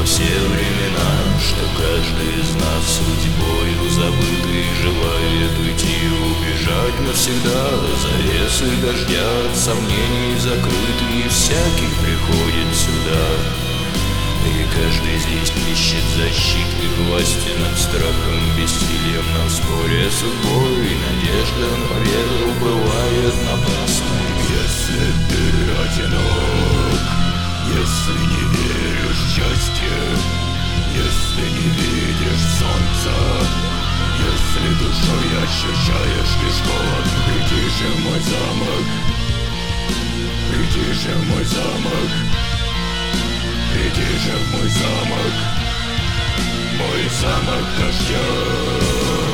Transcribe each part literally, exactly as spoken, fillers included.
все времена, что каждый из нас судьбою забытый желает уйти и убежать навсегда. Завесы дождя от сомнений закрыты, и всякий приходит сюда. И каждый здесь ищет защиты, власти над страхом, бессилием на споре с судьбой. Надежда на победу бывает напрасной. Если ты одинок, если не веришь в счастье, если не видишь солнца, если душой ощущаешь лишь холод, приди же в мой замок, приди же в мой замок, приди же в мой замок, мой замок дождя.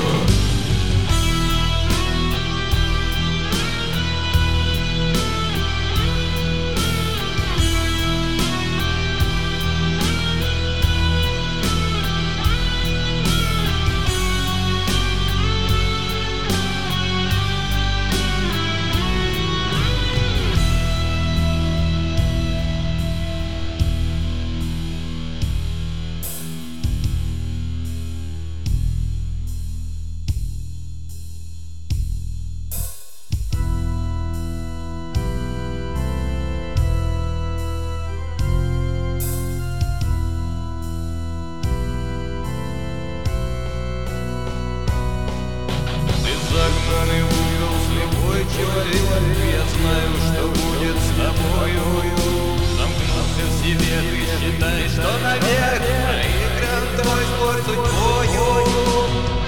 Загнанный в угол слепой человек, я знаю, что будет с тобою. Замкнулся в себе, ты считай, что навек проигран твой спор судьбою.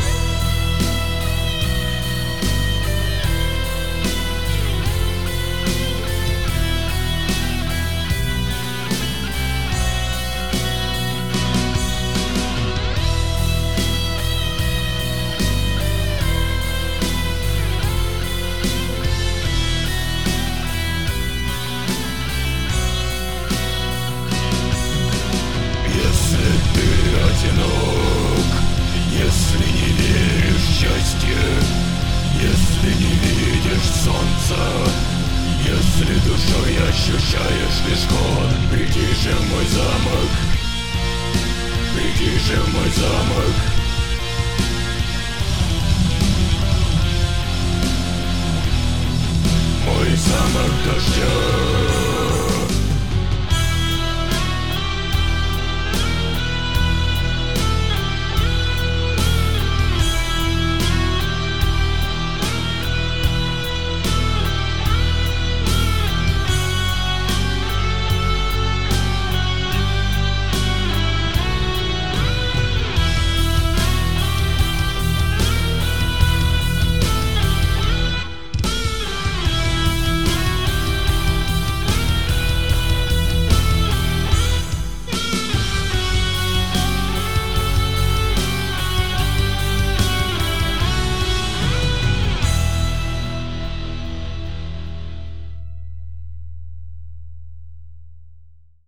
Если не веришь в счастье, если не видишь солнца, если душой ощущаешь лишь холод, приди же в мой замок, приди же в мой замок, мой замок дождя.